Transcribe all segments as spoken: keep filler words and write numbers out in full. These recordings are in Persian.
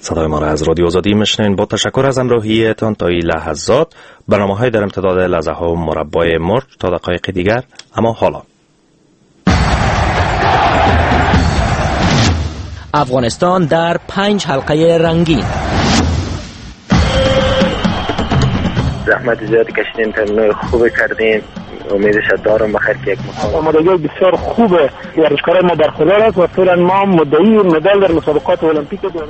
صدای ما را از رادیو آزادی میشنین. با تشکر از همراهیتان تا این لحظات. برنامه‌های در امتداد لحظه ها و مربای مرغ تا دقایق دیگر. اما حالا افغانستان در پنج حلقه رنگین. زحمت زیادی کشیدین، تمرین خوب کردین. امیدش دارم بخیر که یک مقام آمادگی بسیار خوبه. ورزشکاران ما در خلال است و فعلا ما مدعی مدال در مسابقات المپیک داریم.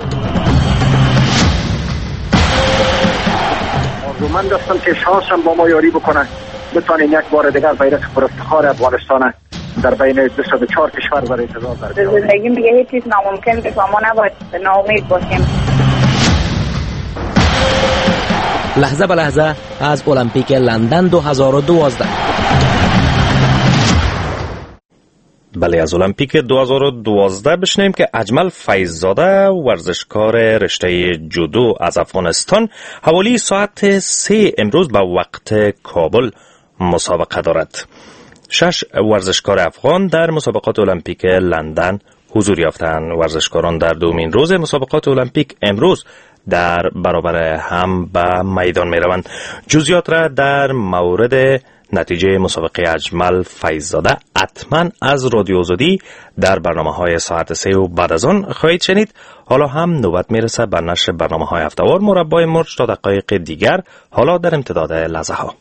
آرزومند هستم که شانسم با ما یاری بکنن، بتونیم یک بار دیگر بیرق پر افتخار افغانستان در بین بیست و چهار کشور برای انتظار داریم. زندگی دیگه هیچ چیز ناممکن نیست و ما نباید ناامید باشیم. لحظه به لحظه از المپیک لندن دو هزار و دوازده. بله، از المپیک دو هزار و دوازده بشنیم که اجمل فیضزاده ورزشکار رشته جودو از افغانستان حوالی ساعت سه امروز به وقت کابل مسابقه دارد. شش ورزشکار افغان در مسابقات المپیک لندن حضور یافتند. ورزشکاران در دومین روز مسابقات المپیک امروز در برابر هم به میدان می روند. جزئیات را در مورد نتیجه مسابقه اجمل فیضزاده حتما از رادیو آزادی در برنامه های ساعت سه و بعد از آن خواهید شنید. حالا هم نوبت میرسه بر نشر برنامه های هفته‌وار مربای مرغ تا دقایق دیگر. حالا در امتداد لحظه ها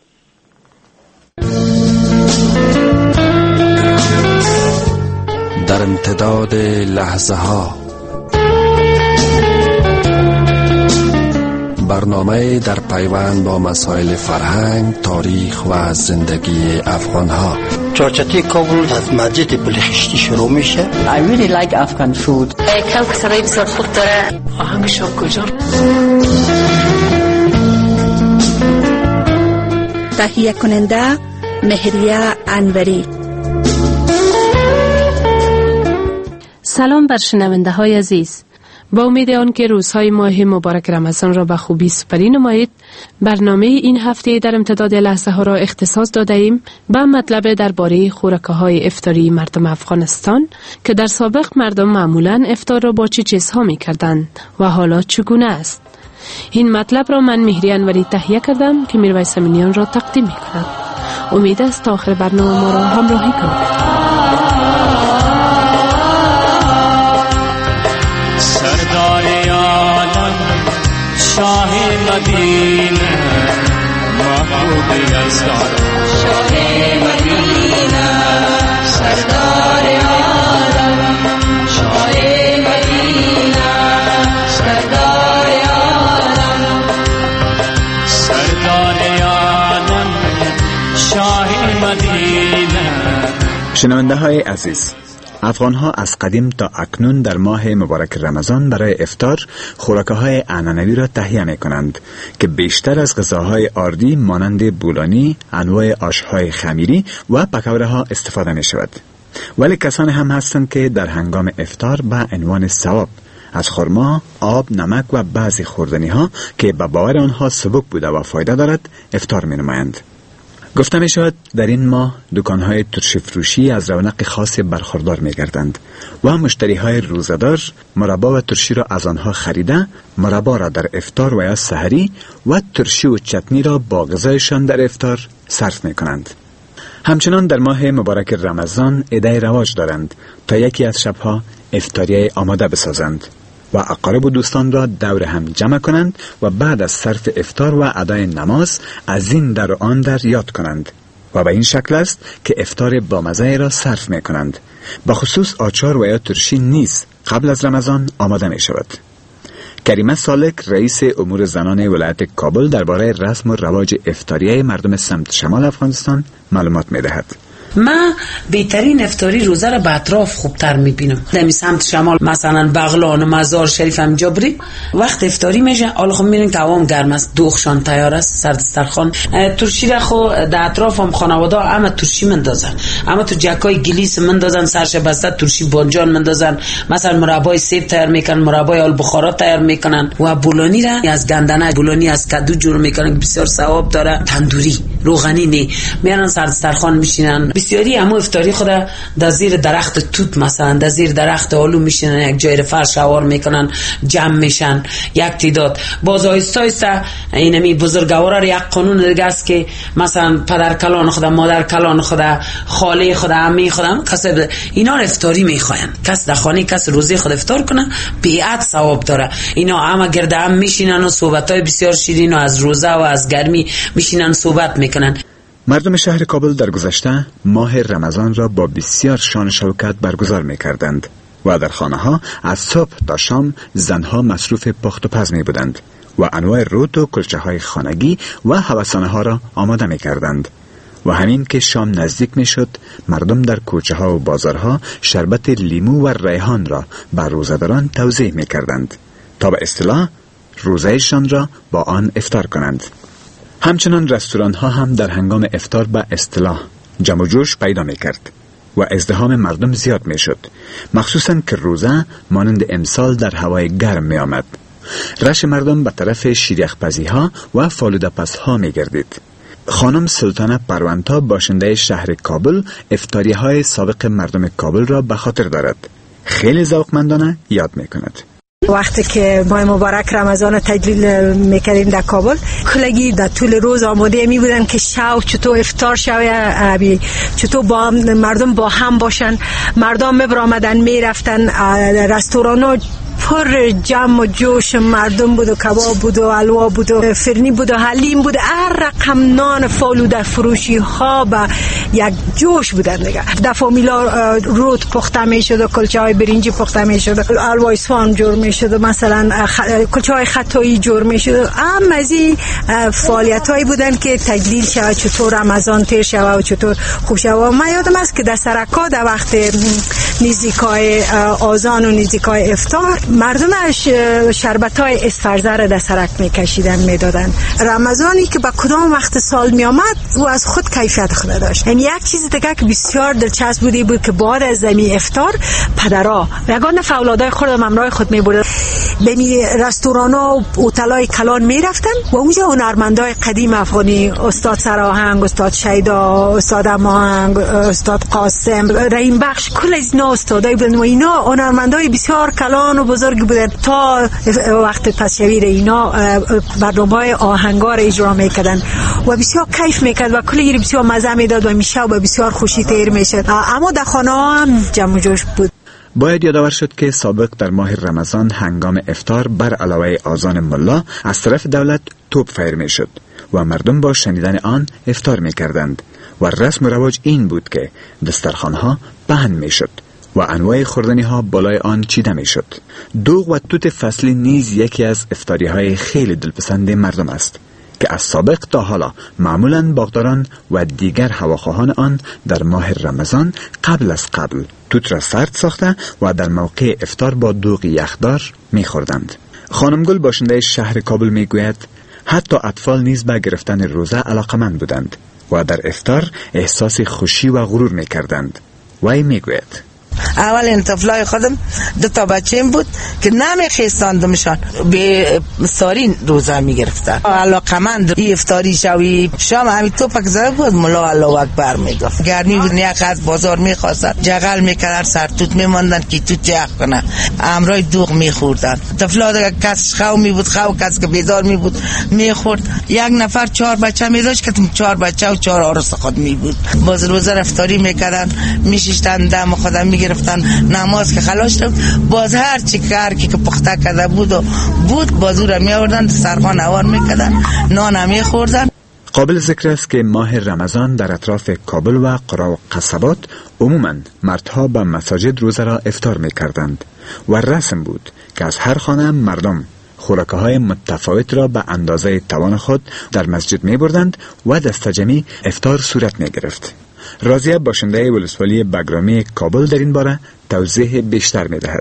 در امتداد لحظه ها برنامه در پیوند با مسائل فرهنگ، تاریخ و زندگی افغان ها. چارچتی کابل از مسجد بلخشتی شروع میشه. I really like Afghan food. کلک سرای بسیار خوب داره. آهنگش کجا؟ تهیه کننده مهریه انوری. سلام بر شنونده های عزیز. با امید آن که روزهای ماه مبارک رمضان را به خوبی سپری نمایید، برنامه این هفته در امتداد لحظه ها را اختصاص داده ایم به مطلب درباره خوراکه های افطاری مردم افغانستان که در سابق مردم معمولا افطار را با چه چیزها می کردند و حالا چگونه است. این مطلب را من مهری انوری تهیه کردم که میرویس امینیان را تقدیم می کند. امید است تا آخر برنامه ما را همراهی کنید. شاه مدینه محبوب یزدان، شاه مدینه سردار عالم، شاه مدینه سردار عالم، سردار عالم شاه مدینه. شنونده های عزیز، افغان ها از قدیم تا اکنون در ماه مبارک رمضان برای افطار خوراکه های عنعنوی را تهیه می کنند که بیشتر از غذاهای آردی مانند بولانی، انواع آشهای خمیری و پکوره ها استفاده می شود. ولی کسانی هم هستند که در هنگام افطار به عنوان ثواب از خرما، آب، نمک و بعضی خوردنی ها که به باور آنها سبک بوده و فایده دارد افطار می نمایند. گفته می شود در این ماه دکانهای ترشی فروشی از رونق خاص برخوردار می گردند و مشتری های روزدار مربا و ترشی را از آنها خریده مربا را در افطار و یا سحری و ترشی و چتنی را با غذایشان در افطار صرف می کنند. همچنان در ماه مبارک رمضان عده رواج دارند تا یکی از شبها افطاریه آماده بسازند و اقارب و دوستان را دور هم جمع کنند و بعد از صرف افطار و ادای نماز از این در و آن در یاد کنند و به این شکل است که افطار با مزه را صرف می کنند. با خصوص آچار و یا ترشی نیز قبل از رمضان آماده می شود. کریمه سالک رئیس امور زنان ولایت کابل درباره رسم و رواج افطاریه مردم سمت شمال افغانستان معلومات می دهد. من بهترین افطاری روزه را به اطراف خوبتر میبینم. در سمت شمال مثلا بغلان و مزار شریف هم جبری وقت افطاری میشه، حالا خب میبینین که هوام گرم است، دوغشان تیار است، سر دسترخوان. ترشی را خو در اطراف هم خانواده اما ترشی مندازن، اما تو جکای گلیس مندازن، سرش بسته ترشی بانجان مندازن، مثلا مربای سیب تیار میکنن، مربای آل بخارا تیار میکنن و بولانی را از گندنه بولانی از کدو جور میکنن که بسیار ثواب داره. تندوری روغنی نه میارن سر دسترخوان میشینن، بسیاری همو افطاری خود در زیر درخت توت مثلا در زیر درخت آلو میشینن، یک جای فرش سوار میکنن، جمع میشن یک تعداد. باز آیسته آیسته اینمی بزرگوارا یک قانون دیگه است که مثلا پدر کلان خود، مادر کلان خود، خاله خود، عمه خود، کس اینا افطاری میخواین. کس در خانه کس روزی خود افطار کنه بیعت ثواب داره. اینا همه گرد هم میشینن و صحبتای بسیار شیرین و از روزه و از گرمی میشینن صحبت میکنن. مردم شهر کابل در گذشته ماه رمضان را با بسیار شان و شوکت برگزار میکردند و در خانه ها از صبح تا شام زنها مصروف پخت و پز می بودند و انواع رود و کلچه های خانگی و هوسانه ها را آماده می کردند. و همین که شام نزدیک می شد، مردم در کوچه ها و بازارها شربت لیمو و ریحان را بر روزه‌داران توزیع می کردند تا به اصطلاح روزهشان را با آن افطار کنند. همچنان رستوران ها هم در هنگام افطار به اصطلاح جمع و جوش پیدا می کرد و ازدحام مردم زیاد می شد، مخصوصا که روزه مانند امسال در هوای گرم می آمد. رش مردم به طرف شیریخ‌پزی ها و فالوده پز ها می گردید. خانم سلطانه پروانتا باشنده شهر کابل افطاری های سابق مردم کابل را به خاطر دارد. خیلی ذوقمندانه یاد می کند. وقتی که ماه مبارک رمضان تجلیل میکردیم در کابل، کلگی در طول روز آماده می بودن که شب چطور افطار شوه، چطور با مردم با هم باشن. مردم میبرامدن میرفتن، رستوران ها پر جمع و جوش مردم بود و کباب بود و حلوا بود و فرنی بود و حلیم بود، هر رقم نان فالوده فروشی ها با یک جوش بودن دیگه. در فامیلا رود پخته می شد و کلچه های برنجی پخته می شد، حلوای اصفهان جور می شد، مثلا کلچه های خطایی جور می شد. هم از این فعالیت هایی بودن که تجلیل شود چطور رمضان تیر شود و چطور خوب شود. من یادم است که در سرکا در وقت نزدیکای آذان و نزدیکای افطار مردم شربت های اسفرزه را در سرک می کشیدن می دادن. رمضانی که با کدام وقت سال می آمد او از خود کیفیت خود داشت. این یک چیز دیگه که بسیار دلچسب بودی بود که بعد از زمین افطار پدرها یگان فولادای خود همراه خود می بردن به رستوران ها و هتل‌های کلان می رفتن و اونجا هنرمندای قدیم افغانی، استاد سراهنگ، استاد شیدا، استاد اماهنگ، استاد قاسم، رحیم بخش، کل از اینا استادای بودن و اینا هنرمندای بسیار کلان و بزرگ بودن. تا وقت پسشویر اینا برنامه‌های آهنگار اجرا میکردن و بسیار کیف میکرد و کلی بسیار مزه میداد و میشه و بسیار خوشی تیر میشد. اما در خانه هم جمع و جوش بود. باید یادآور شد که سابق در ماه رمضان هنگام افطار بر علاوه آذان ملا از طرف دولت توپ فیر میشد و مردم با شنیدن آن افطار میکردند و رسم و رواج این بود که دسترخوان‌ها پهن میشد و انواع خوردنی ها بالای آن چیده می شد. دوغ و توت فصلی نیز یکی از افطاری های خیلی دلپسند مردم است که از سابق تا حالا معمولاً باغداران و دیگر هواخواهان آن در ماه رمضان قبل از قبل توت را سرد ساخته و در موقع افطار با دوغ یخدار می خوردند. خانم گل باشنده شهر کابل می گوید حتی اطفال نیز به گرفتن روزه علاقمند بودند و در افطار احساس خوشی و غرور می کردند. وی می گوید اول این طفلای خودم دو تا بچه‌ام بود که نمیخیستاندمشان، به سارین روزه میگرفتن. علاقمند این افطاری شوی شام همین توپک زده بود، ملا الله اکبر میگفت. گرمی بود، یک از بازار میخواستن جغل میکردن، سرتوت میماندن که توت یخ کنه، امرای دوغ میخوردن. طفلا دیگه کس خو می بود، خو کس که بیدار می بود میخورد. یک نفر چهار بچه می داشت که چهار بچه و چهار عروس خود می بود. باز روزه افطاری میکردن، میشیشتن دم خودم میگرفتن، نماز که خلاص شد باز هر چی کار که پخته کرده بود و بود بازو را می آوردن، سرخان اوار میکردن، نان هم میخوردن. قابل ذکر است که ماه رمضان در اطراف کابل و قرا و قصبات عموماً مردها به مساجد روزه را افطار میکردند و رسم بود که از هر خانه مردم خوراکه های متفاوت را به اندازه توان خود در مسجد می بردند و دستجمعی افطار صورت می گرفت. راضیه باشنده ولسوالی بگرامی کابل در این باره توضیح بیشتر می دهد.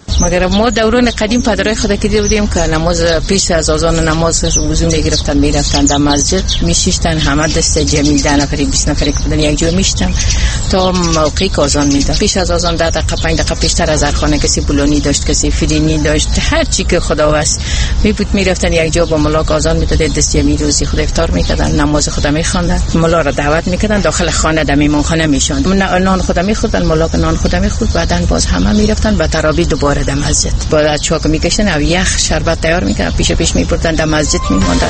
مگر ما دوران قدیم پدرای خود که دیده بودیم که نماز پیش از اذان نماز وضو میگرفتن میرفتن در مسجد میشیشتن، همه دست جمعی ده نفری بیست نفری که بودن یک جا میشتن تا موقعی که اذان میدن. پیش از اذان ده دقیقه پنج دقیقه پیشتر از هر خانه کسی بولونی داشت، کسی فرینی داشت، هر چی که خدا واسه میبود میرفتن یک جا با ملاک اذان میداد، دست جمعی روزی خود افطار میکردن، نماز خود میخواندن، ملا را دعوت میکردن داخل خانه در میمانخانه میشوند، نان خود میخوردن، ملاک نان خود میخورد، بعدن باز همه میرفتن به تراویح دوباره در مسجد با چاک میکشن او یخ شربت تیار میکنن، پیش پیش میبردن در مسجد میموندن.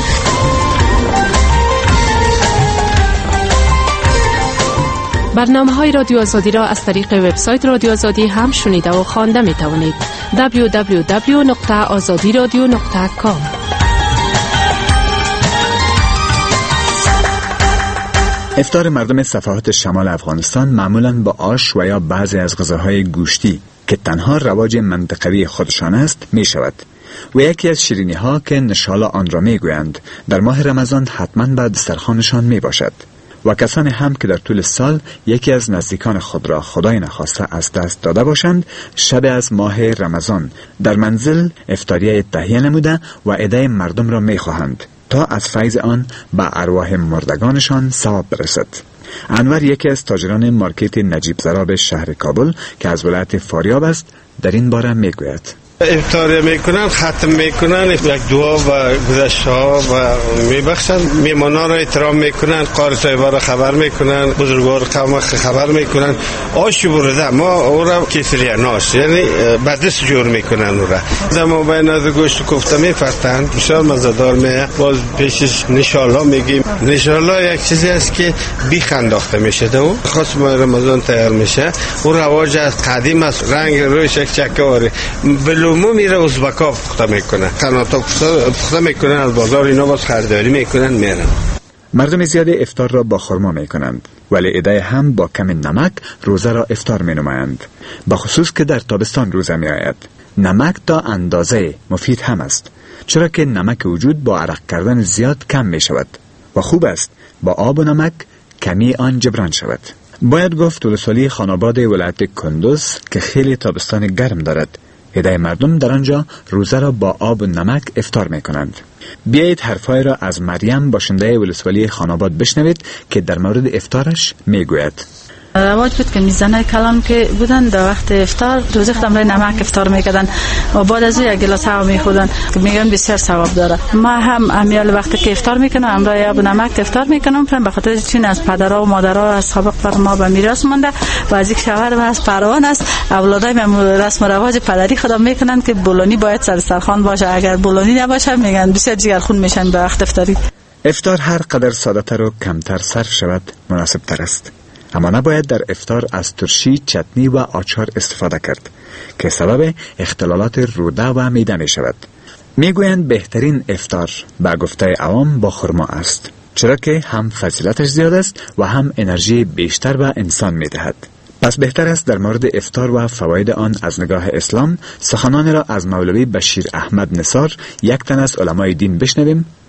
برنامه های رادیو آزادی را از طریق وبسایت رادیو آزادی هم شنیده و خوانده می توانید. دبلیو دبلیو دبلیو دات آزادی رادیو دات کام. افطار مردم صفحات شمال افغانستان معمولاً با آش و یا بعضی از غذاهای گوشتی که تنها رواج منطقوی خودشان است می شود و یکی از شیرینی ها که نشالا آن را می گویند در ماه رمضان حتما به دسترخوانشان می باشد و کسانی هم که در طول سال یکی از نزدیکان خود را خدای نخواسته از دست داده باشند، شب از ماه رمضان در منزل افطاریه تهیه نموده و عده مردم را می خواهند تا از فیض آن به ارواح مردگانشان ثواب برسد. انور یکی از تاجران مارکت نجیب زراب شهر کابل که از ولایت فاریاب است در این باره می گوید. افطار میکنن، ختم میکنن، یک دعا و گذشته ها و میبخشن، میمانا را احترام میکنن، قاری طیبه را خبر میکنن، بزرگوار قوم خبر میکنن. آش برده ما او را کسریه ناش یعنی به دست جور میکنن او را در ما بین از گوشت کوفته میفرستن، بسیار مزدار میه. باز پیشش نشالله میگیم. نشالله یک چیزی است که بیخ انداخته میشه دو خاص ماه رمضان تیار میشه. او رواج از قدیم است، رنگ روش یک چکه واره بلومو میره ازبکا پخته میکنه، قناتا پخته میکنن، از بازار اینا باز خریداری میکنن میرن. مردم زیادی افطار را با خرما میکنند ولی عده هم با کم نمک روزه را افطار مینمایند، به خصوص که در تابستان روزه میآید. نمک تا اندازه مفید هم است، چرا که نمک وجود با عرق کردن زیاد کم می شود و خوب است با آب و نمک کمی آن جبران شود. باید گفت ولسوالی خاناباد ولایت کندوز که خیلی تابستان گرم دارد، عده مردم در آنجا روزه را با آب و نمک افطار می کنند. بیایید حرفای را از مریم باشنده ولسوالی خاناباد بشنوید که در مورد افطارش می گوید. رواج بود که میزنای کلام که بودن در وقت افطار روزی خودم رای نمک افطار میکردن و بعد از یک گلاس هوا میخوردن که میگن بسیار ثواب داره. ما هم امیال وقتی که افطار میکنم امرای آب و نمک افطار میکنم، به خاطر چین از پدرها و مادرها از سابق بر ما به میراث مونده و از یک شوهر و از پروان است. اولادای من رسم و رواج پدری خودم میکنن که بولونی باید سر سرخوان باشه، اگر بولونی نباشه میگن بسیار جگرخون میشن به وقت افطاری. افطار هر قدر ساده‌تر و کمتر صرف شود مناسب تر است، اما نباید در افطار از ترشی، چتنی و آچار استفاده کرد که سبب اختلالات روده و معده می شود. می گویند بهترین افطار به گفته عوام با خرما است، چرا که هم فضیلتش زیاد است و هم انرژی بیشتر به انسان می دهد. پس بهتر است در مورد افطار و فواید آن از نگاه اسلام سخنان را از مولوی بشیر احمد نصار، یک تن از علمای دین، بشنویم